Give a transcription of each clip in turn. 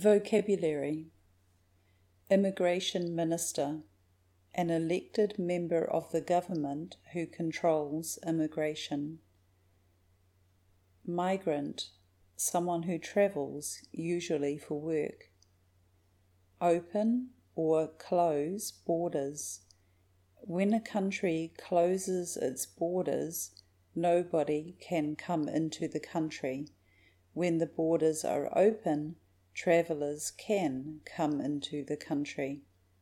Vocabulary: Immigration Minister, an elected member of the government who controls immigration. Migrant, someone who travels, usually for work. Open or close borders. When a country closes its borders, nobody can come into the country. When the borders are open, travellers can come into the country.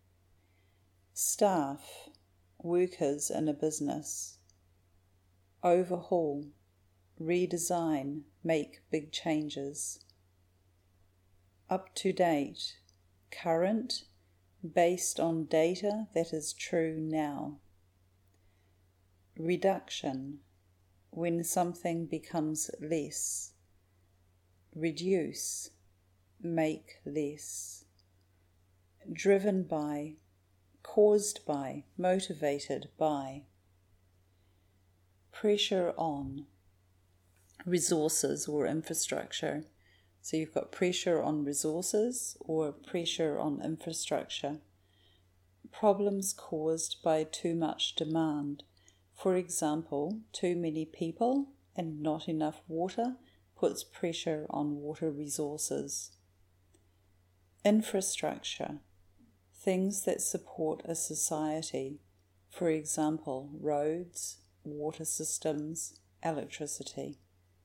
Staff, workers in a business. Overhaul, redesign, make big changes. Up to date, current, based on data that is true now. Reduction, when something becomes less. Reduce, make less. Driven by, caused by, motivated by. Pressure on, resources or infrastructure. So you've got pressure on resources or pressure on infrastructure. Problems caused by too much demand. For example, too many people and not enough water puts pressure on water resources. Infrastructure, things that support a society. For example, roads, water systems, electricity.